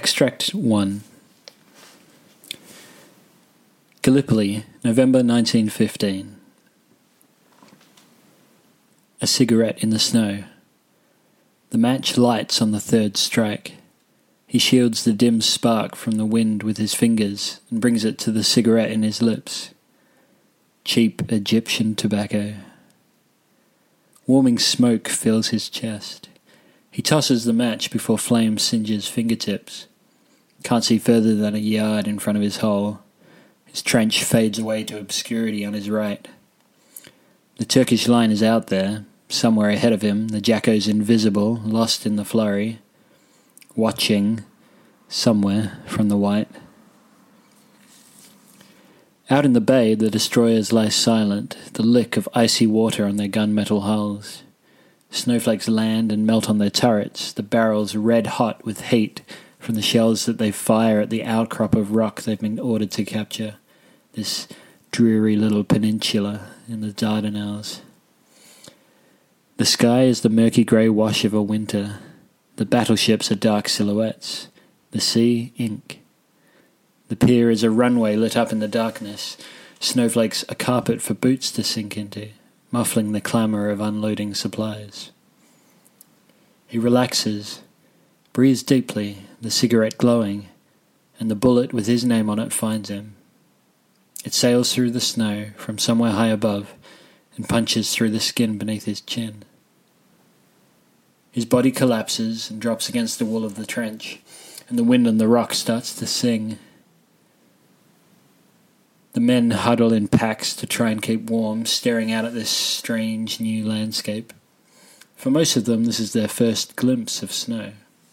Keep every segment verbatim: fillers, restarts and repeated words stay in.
Extract one. Gallipoli, November nineteen fifteen. A cigarette in the snow. The match lights on the third strike. He shields the dim spark from the wind with his fingers and brings it to the cigarette in his lips. Cheap Egyptian tobacco. Warming smoke fills his chest. He tosses the match before flame singes fingertips. Can't see further than a yard in front of his hole. His trench fades away to obscurity on his right. The Turkish line is out there. Somewhere ahead of him, the Jacko's invisible, lost in the flurry. Watching, somewhere, from the white. Out in the bay, the destroyers lie silent, the lick of icy water on their gunmetal hulls. Snowflakes land and melt on their turrets, the barrels red hot with heat from the shells that they fire at the outcrop of rock they've been ordered to capture, this dreary little peninsula in the Dardanelles. The sky is the murky grey wash of a winter. The battleships are dark silhouettes, the sea ink. The pier is a runway lit up in the darkness, snowflakes a carpet for boots to sink into, muffling the clamour of unloading supplies. He relaxes, breathes deeply, the cigarette glowing, and the bullet with his name on it finds him. It sails through the snow from somewhere high above and punches through the skin beneath his chin. His body collapses and drops against the wall of the trench, and the wind on the rock starts to sing. The men huddle in packs to try and keep warm, staring out at this strange new landscape. For most of them, this is their first glimpse of snow.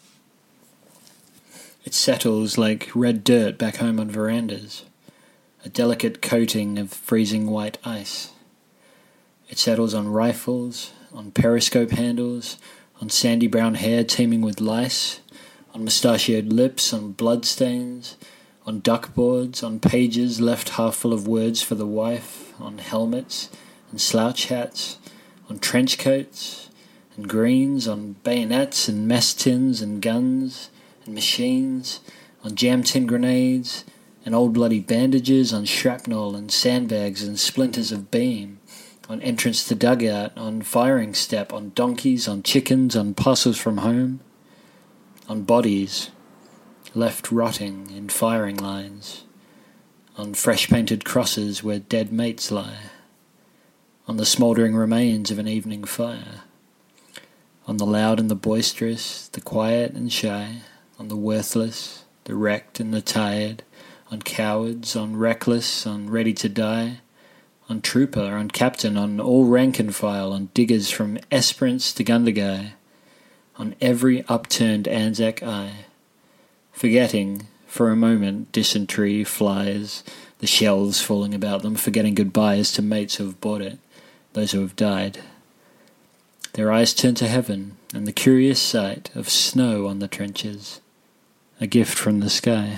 It settles like red dirt back home on verandas, a delicate coating of freezing white ice. It settles on rifles, on periscope handles, on sandy brown hair teeming with lice, on mustachioed lips, on bloodstains, on duckboards, on pages left half full of words for the wife, on helmets and slouch hats, on trench coats and greens, on bayonets and mess tins and guns and machines, on jam tin grenades and old bloody bandages, on shrapnel and sandbags and splinters of beam, on entrance to dugout, on firing step, on donkeys, on chickens, on parcels from home, on bodies left rotting in firing lines, on fresh-painted crosses where dead mates lie, on the smouldering remains of an evening fire, on the loud and the boisterous, the quiet and shy, on the worthless, the wrecked and the tired, on cowards, on reckless, on ready to die, on trooper, on captain, on all rank and file, on diggers from Esperance to Gundagai, on every upturned Anzac eye, forgetting, for a moment, dysentery, flies, the shells falling about them, forgetting goodbyes to mates who have bought it, those who have died. Their eyes turn to heaven, and the curious sight of snow on the trenches, a gift from the sky.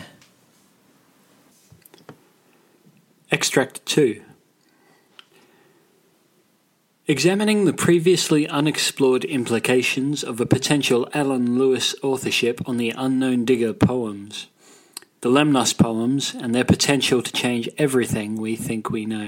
Extract two. Examining the previously unexplored implications of a potential Alan Lewis authorship on the Unknown Digger poems, the Lemnos poems and their potential to change everything we think we know.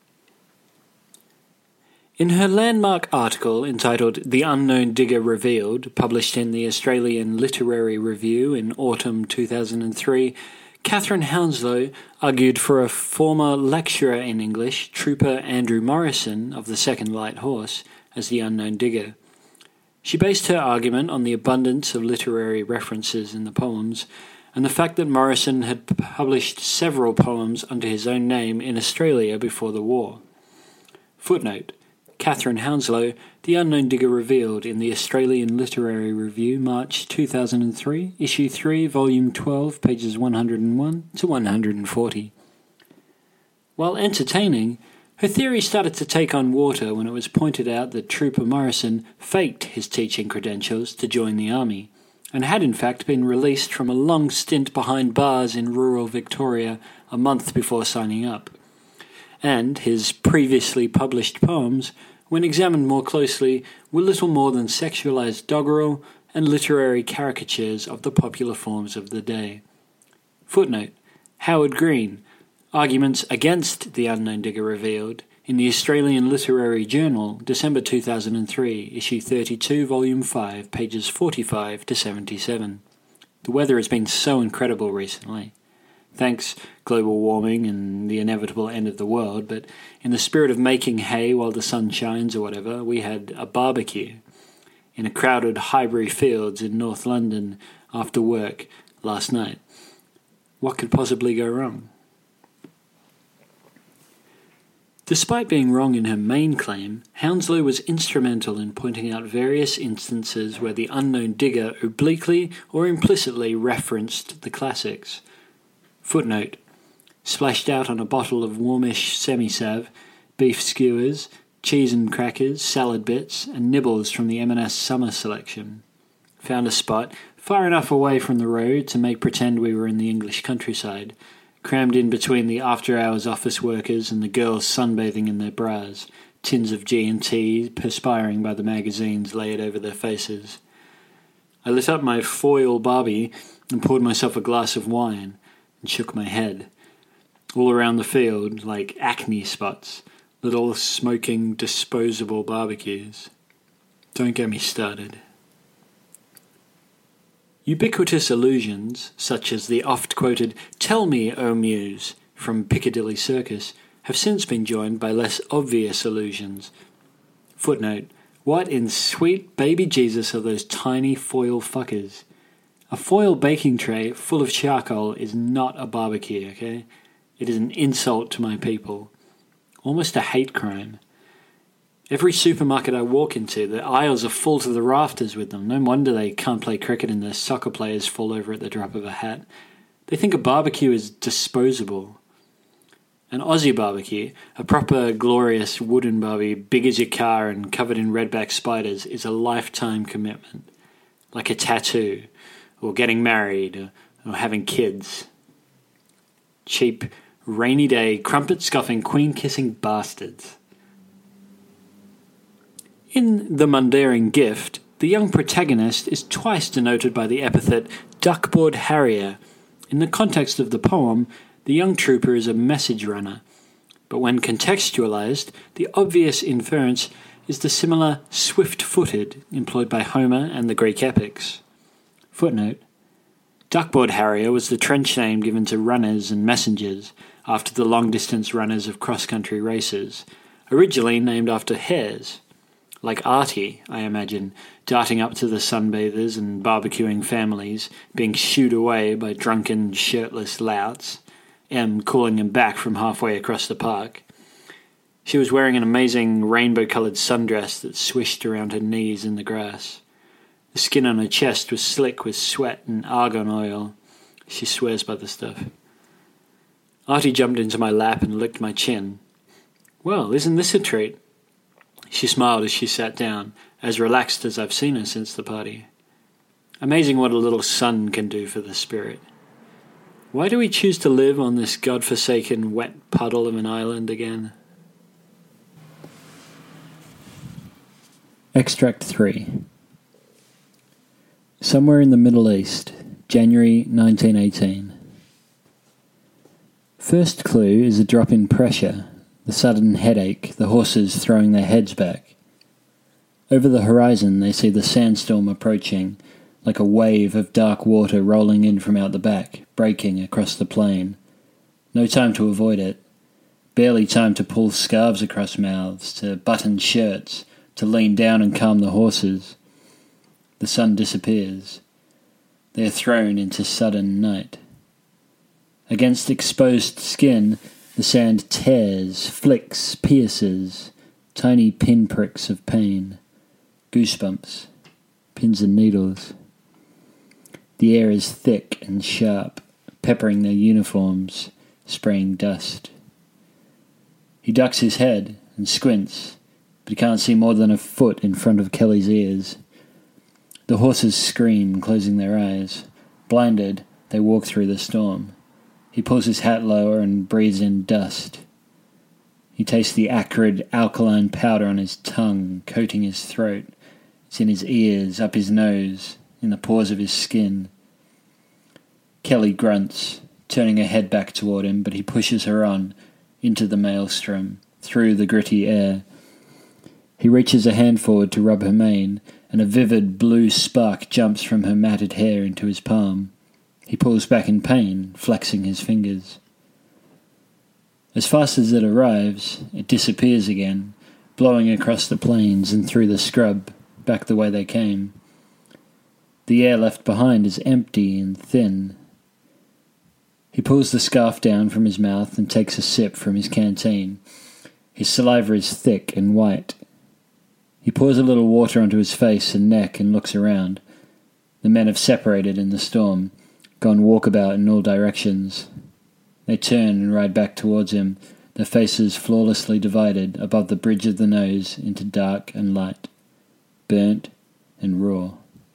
In her landmark article entitled The Unknown Digger Revealed, published in the Australian Literary Review in autumn two thousand three, Catherine Hounslow argued for a former lecturer in English, Trooper Andrew Morrison of the Second Light Horse, as the unknown digger. She based her argument on the abundance of literary references in the poems, and the fact that Morrison had published several poems under his own name in Australia before the war. Footnote: Catherine Hounslow, The Unknown Digger Revealed in the Australian Literary Review, March two thousand three, Issue three, Volume twelve, pages one hundred one to one hundred forty. While entertaining, her theory started to take on water when it was pointed out that Trooper Morrison faked his teaching credentials to join the army, and had in fact been released from a long stint behind bars in rural Victoria a month before signing up. And his previously published poems, when examined more closely, were little more than sexualized doggerel and literary caricatures of the popular forms of the day. Footnote: Howard Green, Arguments Against the Unknown Digger Revealed, in the Australian Literary Journal, December two thousand three, issue thirty-two, volume five, pages forty-five to seventy-seven. The weather has been so incredible recently. Thanks global warming and the inevitable end of the world, but in the spirit of making hay while the sun shines or whatever, we had a barbecue in a crowded Highbury Fields in North London after work last night. What could possibly go wrong? Despite being wrong in her main claim, Hounslow was instrumental in pointing out various instances where the unknown digger obliquely or implicitly referenced the classics. Footnote: Splashed out on a bottle of warmish semi-sav, beef skewers, cheese and crackers, salad bits, and nibbles from the M and S summer selection. Found a spot far enough away from the road to make pretend we were in the English countryside, crammed in between the after-hours office workers and the girls sunbathing in their bras, tins of G and T perspiring by the magazines laid over their faces. I lit up my foil barbie and poured myself a glass of wine and shook my head. All around the field, like acne spots, little smoking disposable barbecues. Don't get me started. Ubiquitous allusions, such as the oft-quoted "Tell me, O Muse" from Piccadilly Circus, have since been joined by less obvious allusions. Footnote: What in sweet baby Jesus are those tiny foil fuckers? A foil baking tray full of charcoal is not a barbecue, okay? It is an insult to my people. Almost a hate crime. Every supermarket I walk into, the aisles are full to the rafters with them. No wonder they can't play cricket and their soccer players fall over at the drop of a hat. They think a barbecue is disposable. An Aussie barbecue, a proper glorious wooden barbie, big as your car and covered in redback spiders, is a lifetime commitment. Like a tattoo, or getting married, or, or having kids. Cheap, rainy day, crumpet-scoffing, queen-kissing bastards. In The Mundaring Gift, the young protagonist is twice denoted by the epithet duckboard harrier. In the context of the poem, the young trooper is a message runner, but when contextualized, the obvious inference is the similar swift-footed employed by Homer and the Greek epics. Footnote: Duckboard harrier was the trench name given to runners and messengers after the long-distance runners of cross-country races, originally named after hares. Like Artie, I imagine, darting up to the sunbathers and barbecuing families, being shooed away by drunken, shirtless louts, M calling him back from halfway across the park. She was wearing an amazing rainbow-coloured sundress that swished around her knees in the grass. The skin on her chest was slick with sweat and argon oil. She swears by the stuff. Artie jumped into my lap and licked my chin. Well, isn't this a treat? She smiled as she sat down, as relaxed as I've seen her since the party. Amazing what a little sun can do for the spirit. Why do we choose to live on this godforsaken wet puddle of an island again? Extract three. Somewhere in the Middle East, January nineteen eighteen. First clue is a drop in pressure. The sudden headache, the horses throwing their heads back. Over the horizon they see the sandstorm approaching, like a wave of dark water rolling in from out the back, breaking across the plain. No time to avoid it. Barely time to pull scarves across mouths, to button shirts, to lean down and calm the horses. The sun disappears. They are thrown into sudden night. Against exposed skin, the sand tears, flicks, pierces, tiny pinpricks of pain, goosebumps, pins and needles. The air is thick and sharp, peppering their uniforms, spraying dust. He ducks his head and squints, but he can't see more than a foot in front of Kelly's ears. The horses scream, closing their eyes. Blinded, they walk through the storm. He pulls his hat lower and breathes in dust. He tastes the acrid, alkaline powder on his tongue, coating his throat. It's in his ears, up his nose, in the pores of his skin. Kelly grunts, turning her head back toward him, but he pushes her on, into the maelstrom, through the gritty air. He reaches a hand forward to rub her mane, and a vivid blue spark jumps from her matted hair into his palm. He pulls back in pain, flexing his fingers. As fast as it arrives, it disappears again, blowing across the plains and through the scrub, back the way they came. The air left behind is empty and thin. He pulls the scarf down from his mouth and takes a sip from his canteen. His saliva is thick and white. He pours a little water onto his face and neck and looks around. The men have separated in the storm, gone walkabout in all directions. They turn and ride back towards him, their faces flawlessly divided above the bridge of the nose into dark and light, burnt and raw.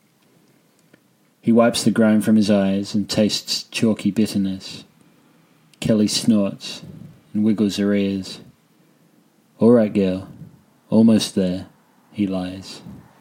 He wipes the grime from his eyes and tastes chalky bitterness. Kelly snorts and wiggles her ears. "All right, girl. Almost there," he lies.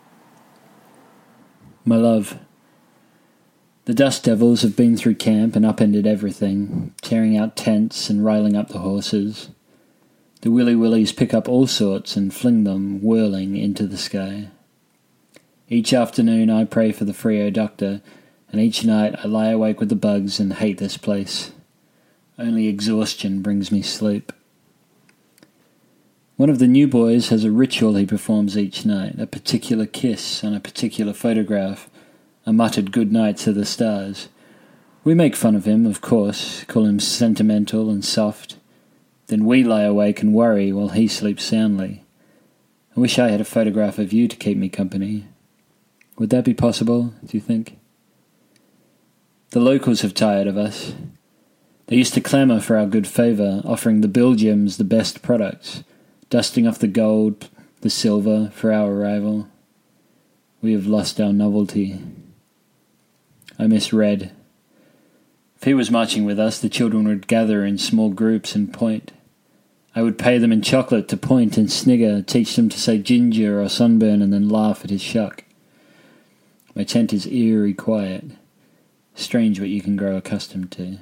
"My love, the Dust Devils have been through camp and upended everything, tearing out tents and riling up the horses. The Willy Willies pick up all sorts and fling them, whirling, into the sky. Each afternoon I pray for the Frio doctor, and each night I lie awake with the bugs and hate this place. Only exhaustion brings me sleep. One of the new boys has a ritual he performs each night, a particular kiss on a particular photograph, a muttered good night to the stars. We make fun of him, of course, call him sentimental and soft. Then we lie awake and worry while he sleeps soundly. I wish I had a photograph of you to keep me company. Would that be possible, do you think? The locals have tired of us. They used to clamour for our good favour, offering the Belgians the best products, dusting off the gold, the silver, for our arrival. We have lost our novelty. I miss Red. If he was marching with us, the children would gather in small groups and point. I would pay them in chocolate to point and snigger, teach them to say ginger or sunburn, and then laugh at his shuck. My tent is eerie quiet. Strange what you can grow accustomed to.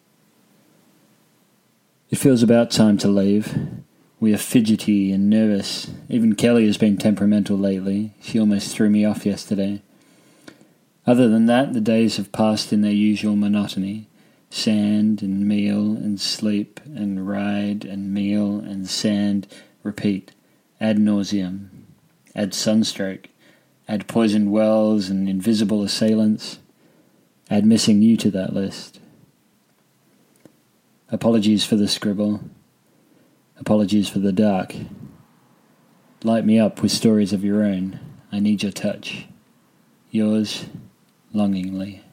It feels about time to leave. We are fidgety and nervous. Even Kelly has been temperamental lately. She almost threw me off yesterday. Other than that, the days have passed in their usual monotony. Sand and meal and sleep and ride and meal and sand. Repeat. Ad nauseum. Add sunstroke. Add poisoned wells and invisible assailants. Add missing you to that list. Apologies for the scribble. Apologies for the dark. Light me up with stories of your own. I need your touch. Yours, longingly.